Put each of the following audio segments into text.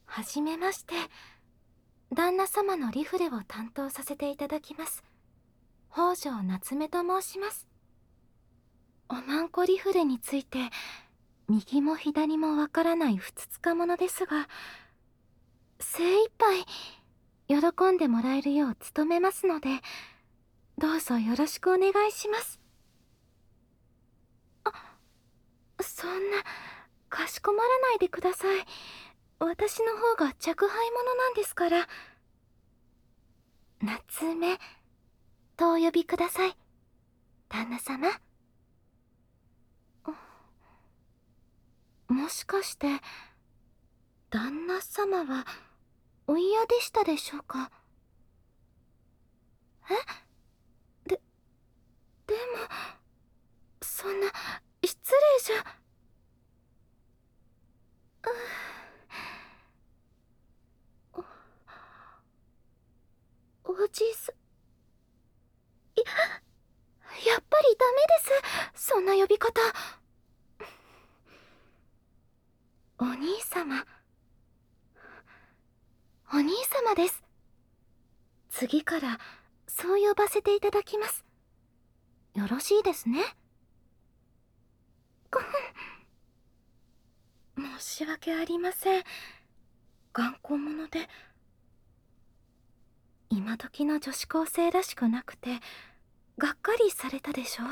はじめまして。旦那様のリフレを担当させていただきます。北条夏目と申します。おまんこリフレについて、右も左もわからないふつつか者ですが、精一杯喜んでもらえるよう努めますので、どうぞよろしくお願いします。そんな、かしこまらないでください。私の方が若輩者なんですから。夏目とお呼びください、旦那様。もしかして、旦那様はお嫌でしたでしょうか？でも、そんな、失礼じゃ。おじさ、やっぱりダメです。そんな呼び方。お兄様。お兄様です。次からそう呼ばせていただきます。よろしいですね。申し訳ありません。頑固者で。今時の女子高生らしくなくて、がっかりされたでしょ？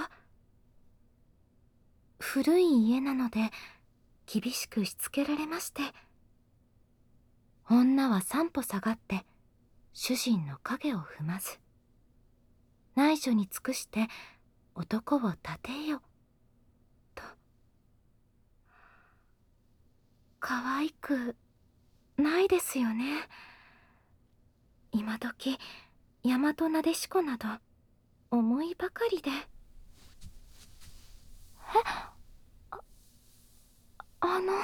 古い家なので、厳しくしつけられまして。女は三歩下がって、主人の影を踏まず。内助に尽くして男を立てよ。と。可愛くないですよね。今時、大和なでしこなど、思いばかりで。あの、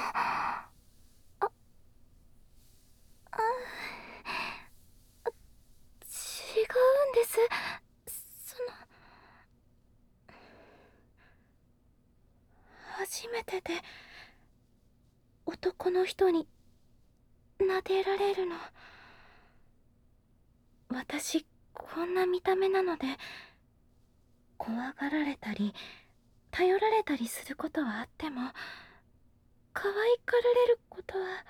違うんです。初めてで、男の人に撫でられるの。私、こんな見た目なので、怖がられたり、頼られたりすることはあっても、可愛がられることは。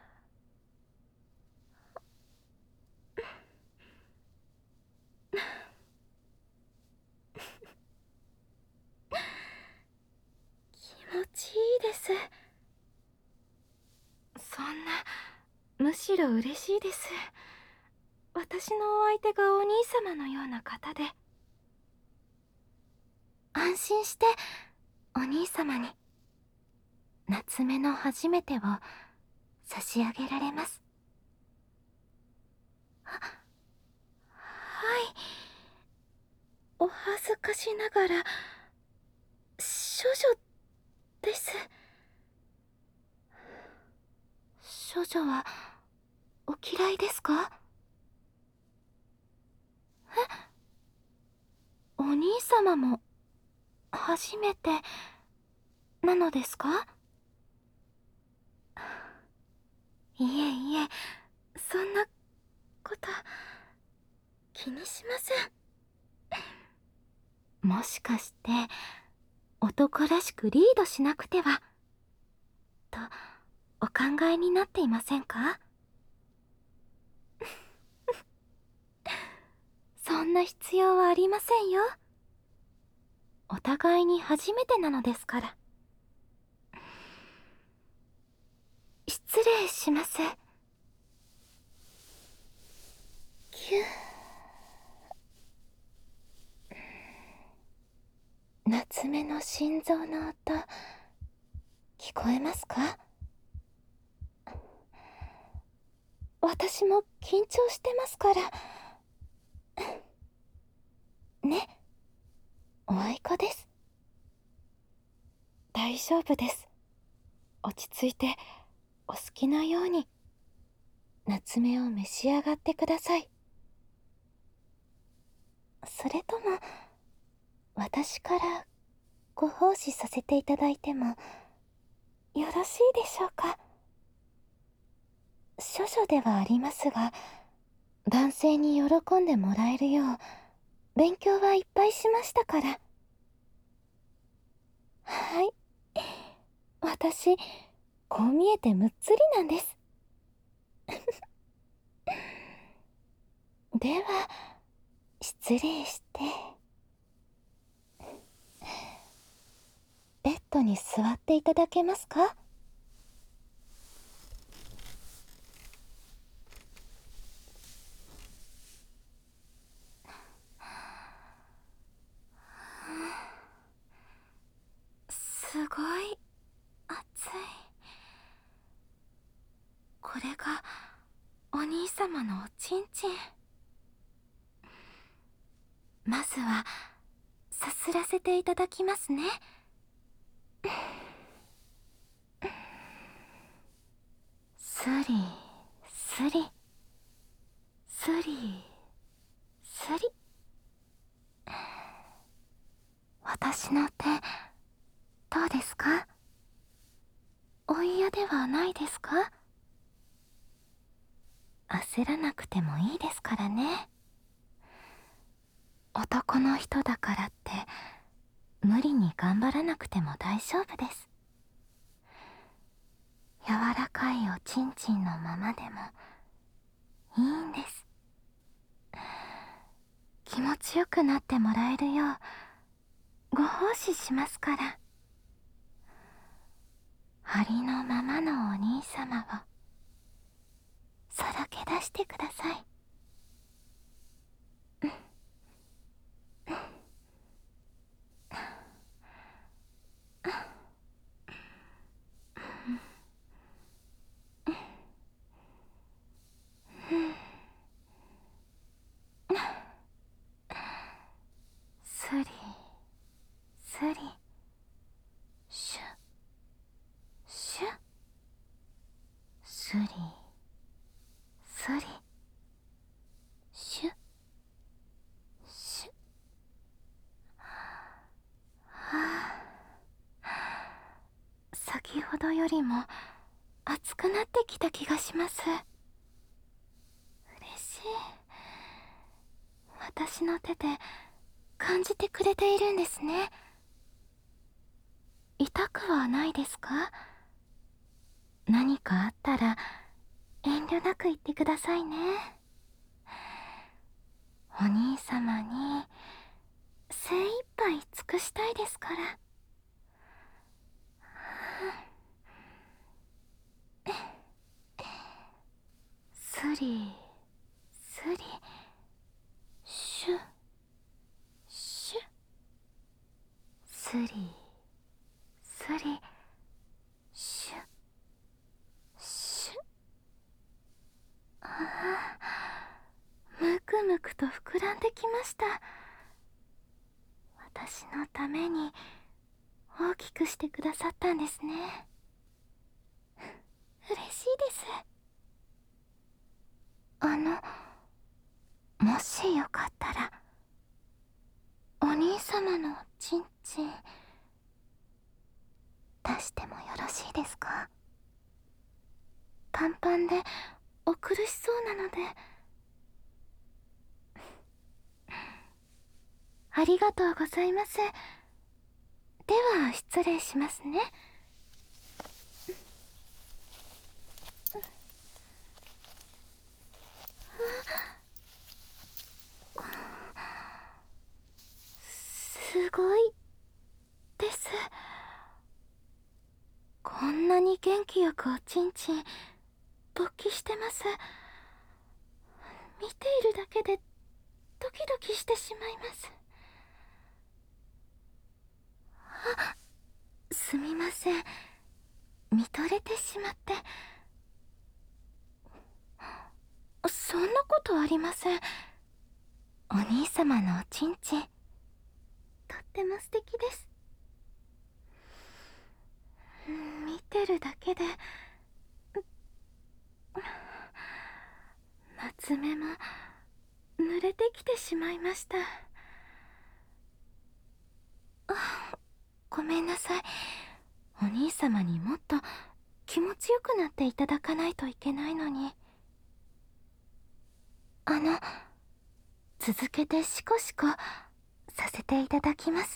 気持ちいいです。そんな、むしろ嬉しいです。私のお相手がお兄様のような方で。安心して、お兄様に、夏目の初めてを差し上げられます。はい。お恥ずかしながら、処女です。処女は、お嫌いですか？お兄様も、初めて、なのですか？いえいえ、そんなこと、気にしません。もしかして、男らしくリードしなくては、と、お考えになっていませんか？そんな必要はありませんよ。お互いに初めてなのですから。失礼します。キュー。夏目の心臓の音、聞こえますか？私も緊張してますから。ね、おあいこです。大丈夫です。落ち着いて、お好きなように、夏目を召し上がってください。それとも、私からご奉仕させていただいても、よろしいでしょうか？ 処女ではありますが、男性に喜んでもらえるよう勉強はいっぱいしましたから。はい、私こう見えてむっつりなんです。では失礼して、ベッドに座っていただけますか？すごい暑い。これがお兄様のおちんちん。まずはさすらせていただきますね。スリスリスリスリ。私の手どうですか？お嫌ではないですか？焦らなくてもいいですからね。男の人だからって無理に頑張らなくても大丈夫です。柔らかいおちんちんのままでもいいんです。気持ちよくなってもらえるようご奉仕しますから。ありのままのお兄様をさらけ出してください。スリスリシュシュスリスリシュシュ。先ほどよりも熱くなってきた気がします。嬉しい。私の手で感じてくれているんですね。痛くはないですか？何かあったら遠慮なく言ってくださいね。お兄様に精一杯尽くしたいですから。スリスリシュシュスリスリシュシュ。むくむくと膨らんできました。私のために大きくしてくださったんですね。嬉しいです。もしよかったらお兄様のちんちん出してもよろしいですか？パンパンでお苦しそうなので。ありがとうございます。では失礼しますね。すごいです。こんなに元気よくおちんちん勃起してます。見ているだけでドキドキしてしまいます。すみません、見とれてしまって。そんなことありません。お兄様のおちんちんとっても素敵です。見てるだけで夏目も濡れてきてしまいました。ごめんなさい。お兄様にもっと気持ちよくなっていただかないといけないのに。続けてシコシコさせていただきます。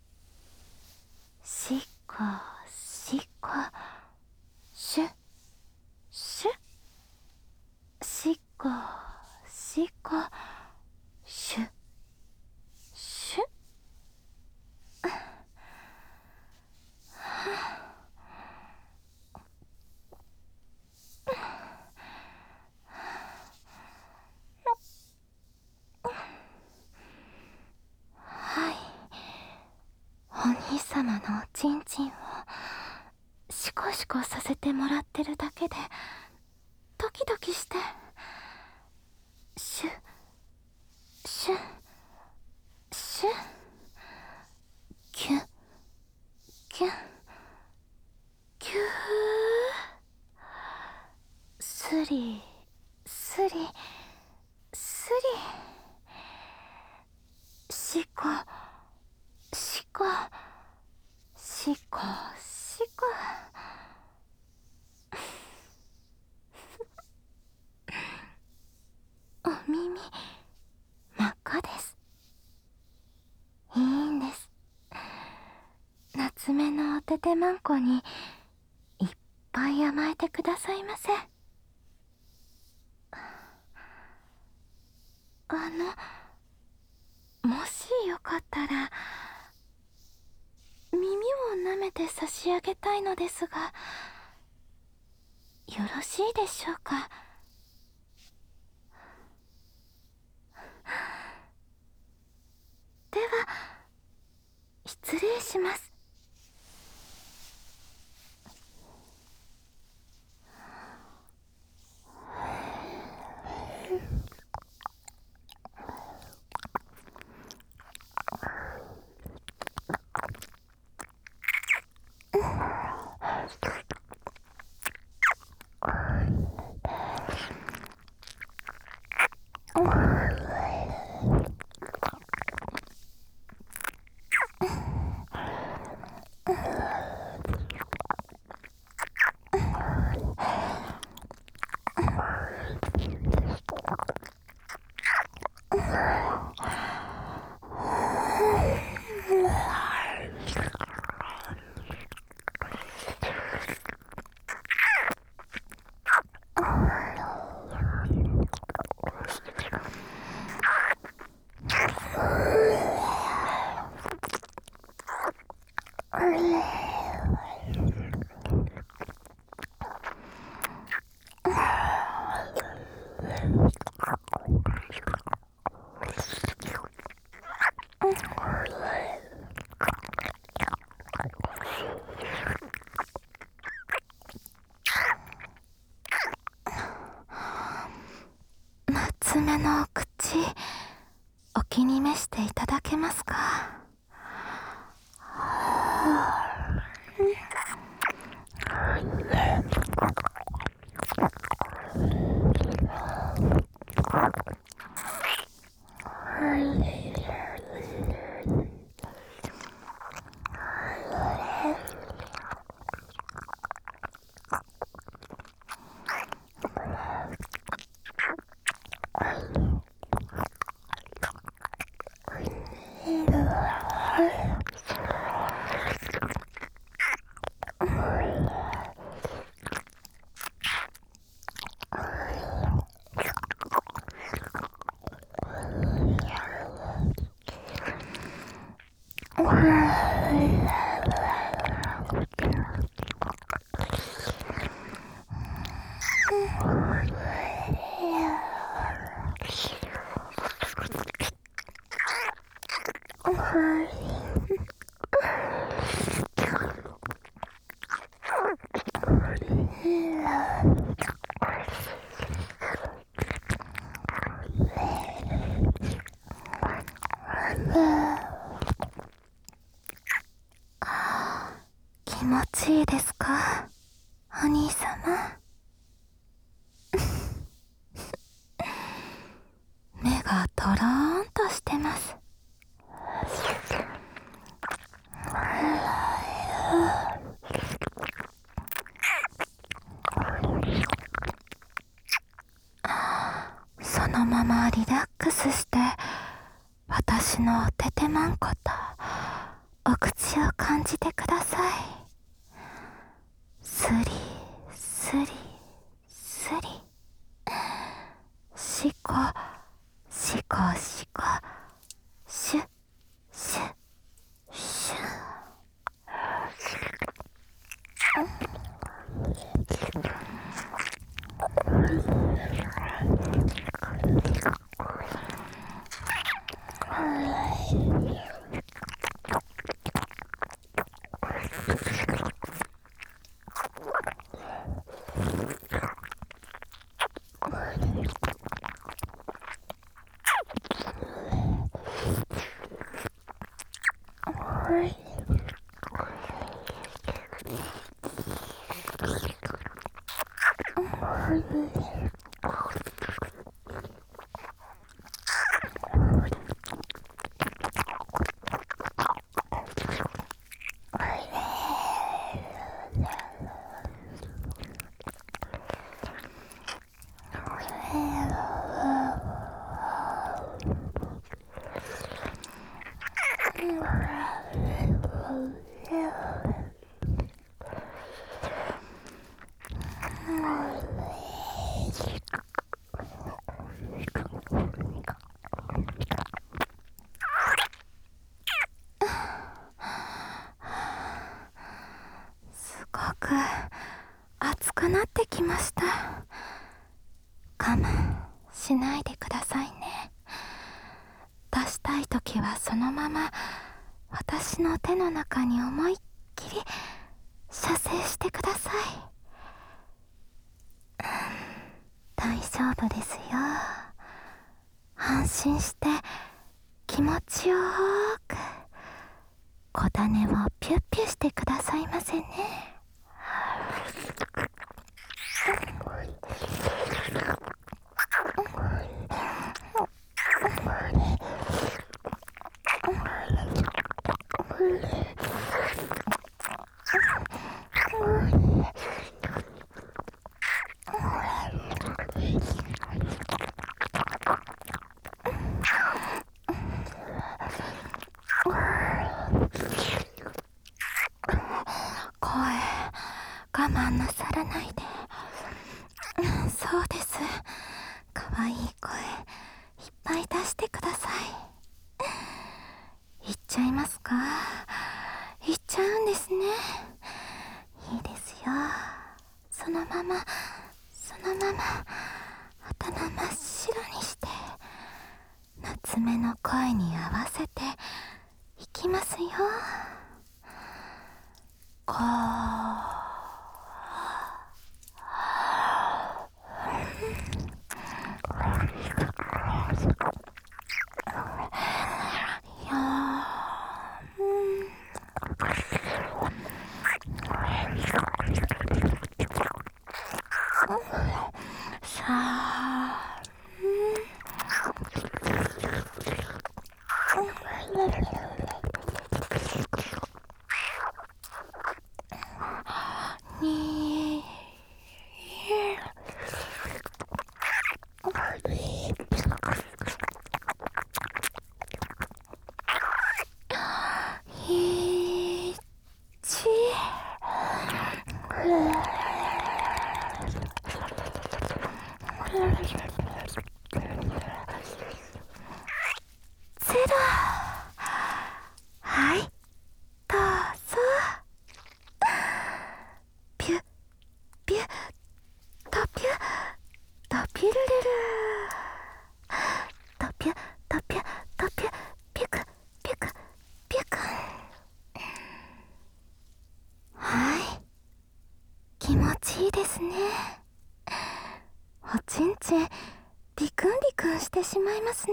シコシコシュシュシコシコシュシュはい、お兄様のおちんちんをシコシコさせてもらってるだけでドキドキして、シュシュシュキュキュキュー、スリスリスリ、シコシコシコシコお耳真っ赤です。いいんです。夏目のおててまんこにいっぱい甘えてくださいませ。もしよかったら耳を舐めて差し上げたいのですが、よろしいでしょうか。では失礼します。夏目のお口、お気に召していただけますか。気持ちいいですか、お兄様。目がとろーんとしてます。 ままリラックスして私のおててまんことお口を感じてください。スリスリスリ、シコシコシコ、シュシュシュ。すごく熱くなってきました。我慢しないでくださいね。出したいときはそのまま私の手の中に思いっきり射精してください。大丈夫ですよ。安心して気持ちよーく小種をピュッピュしてくださいませね。我慢なさらないで。そうです。かわいい声いっぱい出してください。言っちゃいますか？言っちゃうんですね。いいですよ。そのまま頭真っ白にして夏目の声に合わせていきますよ。こうさあ、に1ゼロ。はい、どうぞ。ピュッピュッとピュッとピュルルルとピュッとピュッとピュッピュクピュクピュク。はい、気持ちいいですね。おちんちんリクンリクンしてしまいますね。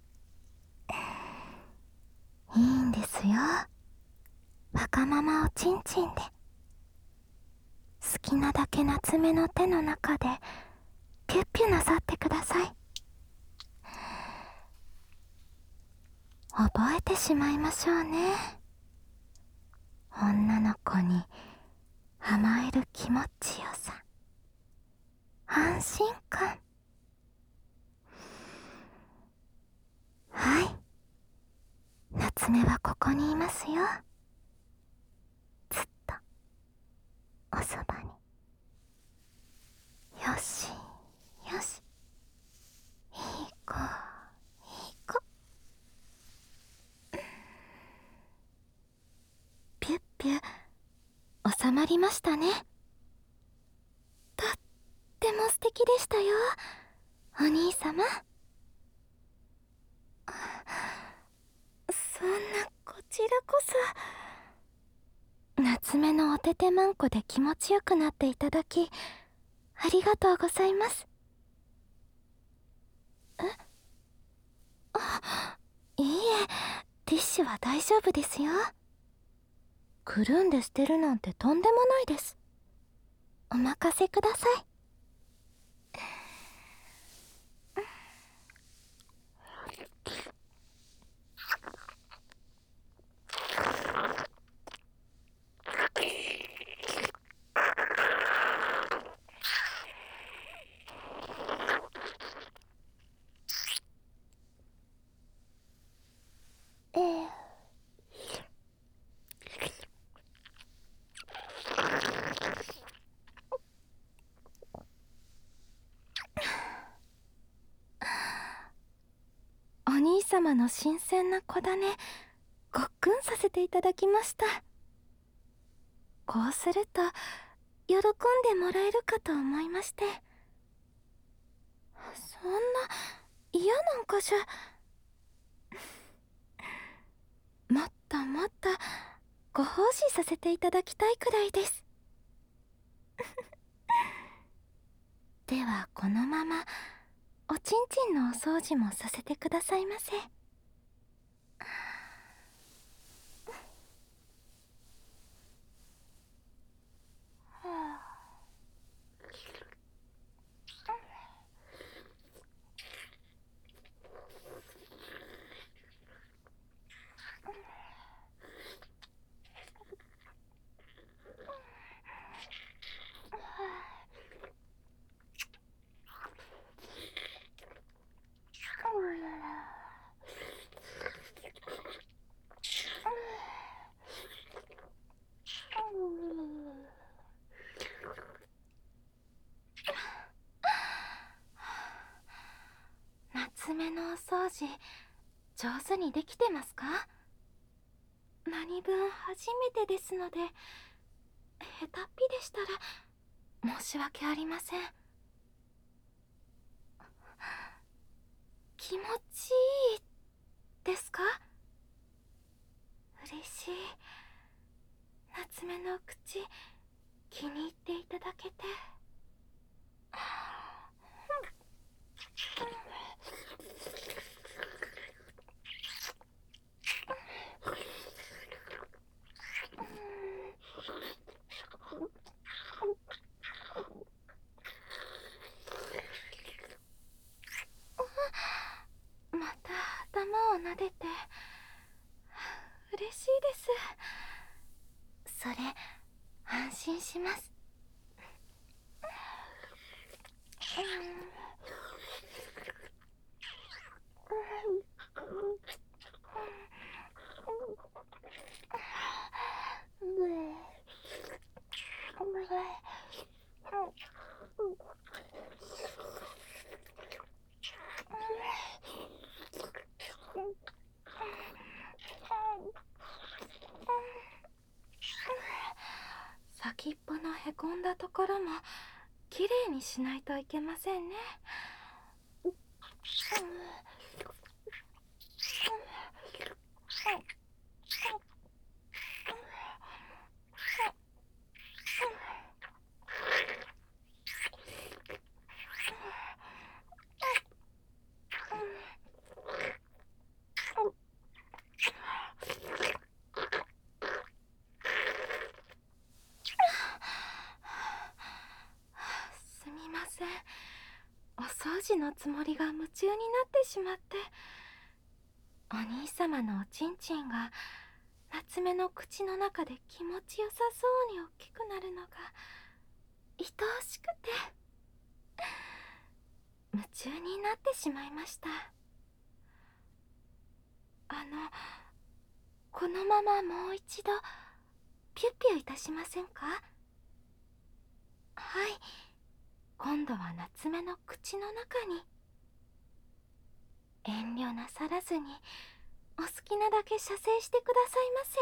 いいんですよ。わがままおちんちんで好きなだけ夏目の手の中でピュッピュなさってください。覚えてしまいましょうね。女の子に甘える気持ちよさ、安心感。 はい、夏目はここにいますよ。ずっとおそばに。よしよし、いい子いい子。ピュッピュ収まりましたね。とっても素敵でしたよ、お兄様。そんな、こちらこそ。夏目のおててまんこで気持ちよくなっていただきありがとうございます。いいえ、ティッシュは大丈夫ですよ。くるんで捨てるなんてとんでもないです。お任せください。お兄様の新鮮な子種、ごっくんさせていただきました。こうすると喜んでもらえるかと思いまして。そんな嫌なんかじゃ。もっともっとご奉仕させていただきたいくらいです。ではこのままおちんちんのお掃除もさせてくださいませ。夏目のお掃除上手にできてますか？何分初めてですので、下手っぴでしたら申し訳ありません。気持ちいいですか？嬉しい。夏目の口気に入っていただけて。また頭を撫でて嬉しいです。それ安心します。先っぽのへこんだところもきれいにしないといけませんね。すみません、お掃除のつもりが夢中になってしまって。お兄様のおちんちんが夏目の口の中で気持ちよさそうに大きくなるのが愛おしくて夢中になってしまいました。 このままもう一度ピュッピュいたしませんか？はい、今度は夏目の口の中に。遠慮なさらずにお好きなだけ射精してくださいませ。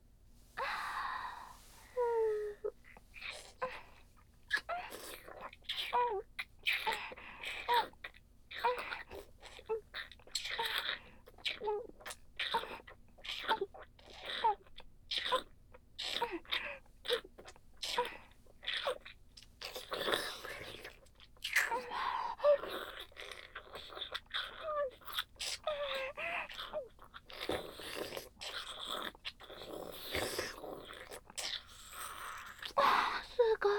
すごい。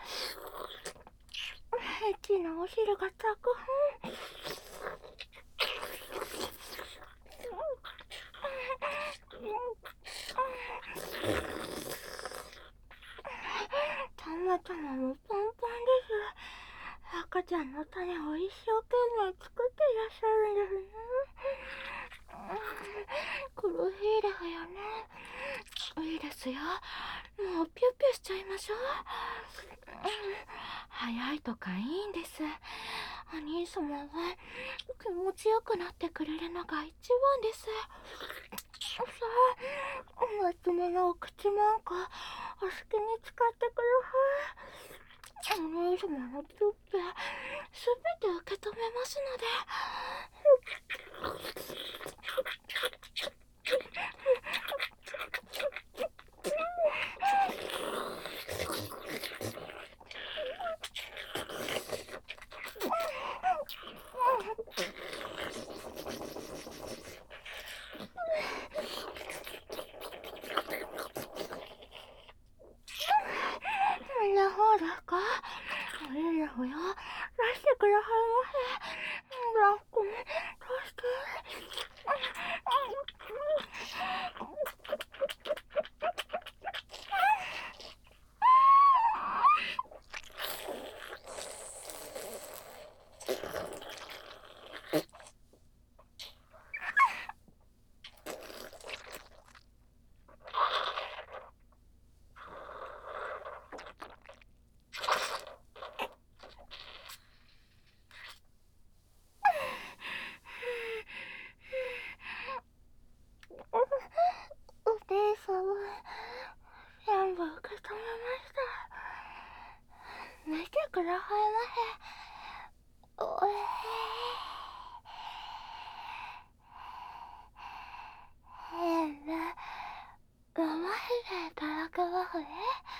エッチなお汁がたくふん。たまたまもパンパンです。赤ちゃんの種を一生懸命作っていらっしゃるんですね。苦しいですよね。いいですよ。もうピュッピュしちゃいましょう。早いとかいいんです。お兄様は気持ちよくなってくれるのが一番です。さあ、夏目のお口なんかお好きに使ってください。お兄様のピュッピュすべて受け止めますので。みんなほうですか？いいですよ。出してくださいませ。ラックに出して。お姉様、全部受け止めました。見てくださいませ。おえ変な飲ませていただけますね。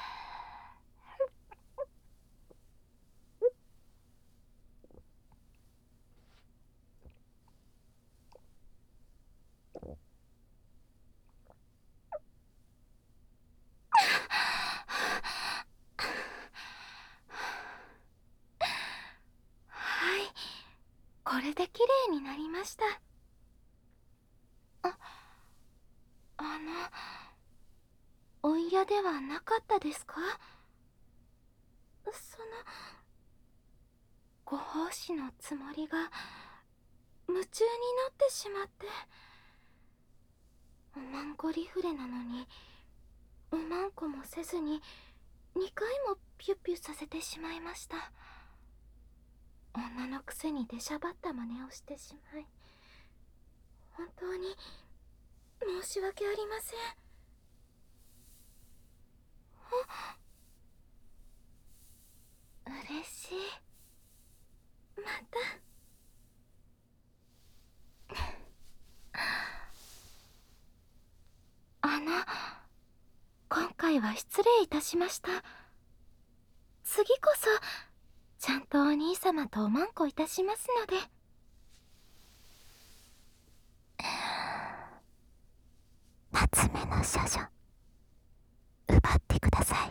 はい、これで綺麗になりました。お嫌ではなかったですか？ご奉仕のつもりが夢中になってしまって。おまんこリフレなのにおまんこもせずに2回もピュッピュさせてしまいました。女のくせに出しゃばった真似をしてしまい本当に申し訳ありません。嬉しい。また今回は失礼いたしました。次こそちゃんとお兄様とおまんこいたしますので。夏目の処女奪ってください。